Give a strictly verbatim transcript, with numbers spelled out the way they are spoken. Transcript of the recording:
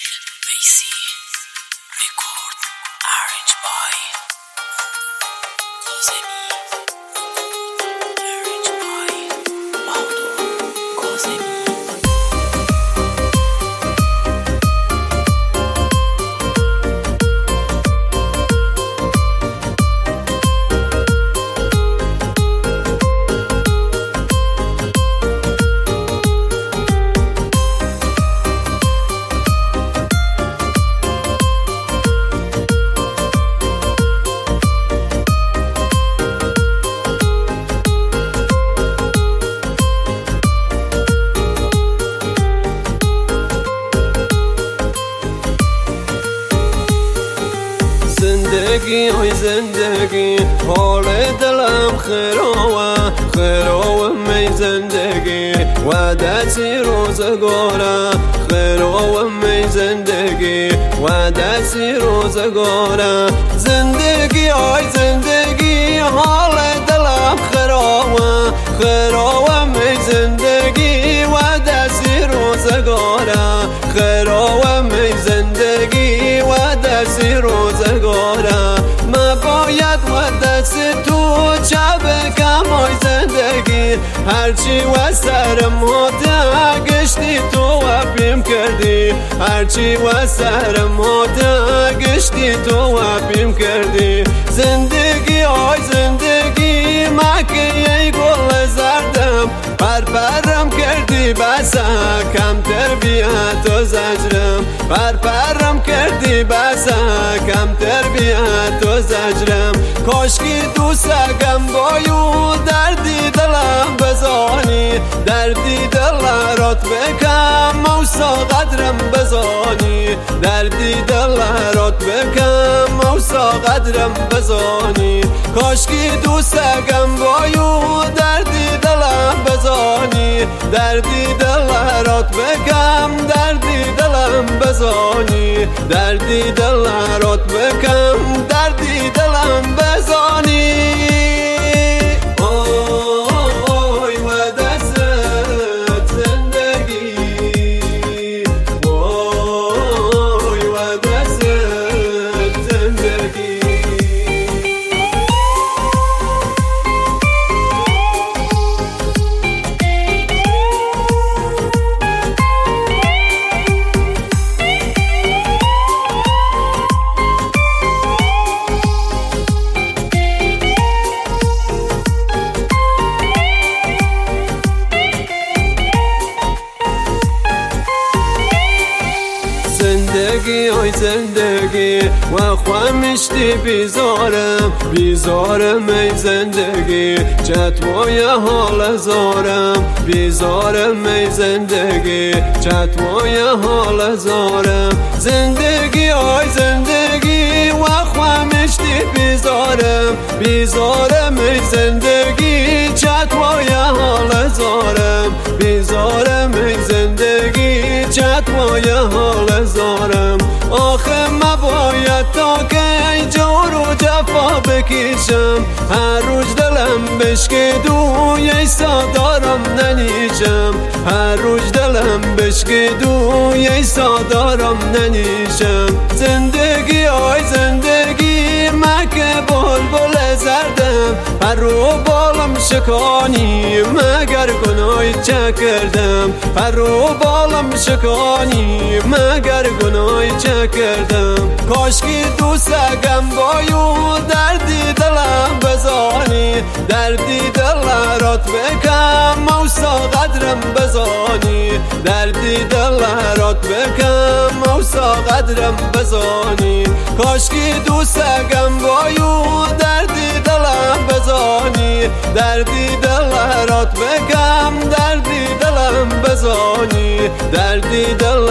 Basie record arranged by Kazemi arranged by Bahadur Kazemi. زندگی های زندگی حال دلم خیراوه خیراوه می زندگی وعدتی روزگاره خیراوه می زندگی وعدتی روزگاره زندگی های زندگی حال دلم خیراوه خیراوه می زندگی وعدتی روزگاره خیراوه می زندگی وعدتی روزگاره ما باید و دست تو چه بگم های زندگی هرچی و سرم هاته گشتی تو و بیم کردی هرچی و سرم هاته گشتی تو و بیم کردی زندگی های زندگی ما که یه گل زردم پر پرم کردی بسا کم تربیت و زجرم پر پرم کردی بسا کم تربیت و زجرم کاشکی دوستگم بایو دردی دلم بزانی دردی دلارات بکم موسا قدرم بزانی دردی دلارات بکم موسا قدرم بزانی کاشکی دوستگم بایو دردی دلم بزانی دردی دلارات بکم دردی دلم بزانی دردی دلارات بکم دردی دلم بزانی اوی و دست زندگی اوی و دست زندگی زندگی های زندگی و خواهمشتی بیزارم بیزارم ای زندگی چطوری حال زارم بیزارم ای زندگی چطوری حال زارم زندگی های زندگی و خواهمشتی بیزارم بیزارم ای زندگی چطوری حال زارم بیزارم ای زندگی چطوری حال زارم آخه ما باید تا که جور و جفا بکشم هر روز دلم بشکه دوی سادارم ننیشم هر روز دلم بشکه دوی سادارم ننیشم زندگی های زندگی ما که بلبل زردم هر رو بالم شکانی مگر گناهی چه کردم هر رو بالم شکانی مگر گناهی چه کردم کاشکی دوستگم بایو دردی دلم بزانی دردی دلارات بکم موسا قدرم بزانی دردی دلارات بکم موسا قدرم بزانی کاشکی دوستگم بایو دردی دلم بزانی دردی دلارات بکم دردی دلم بزانی دردی دلم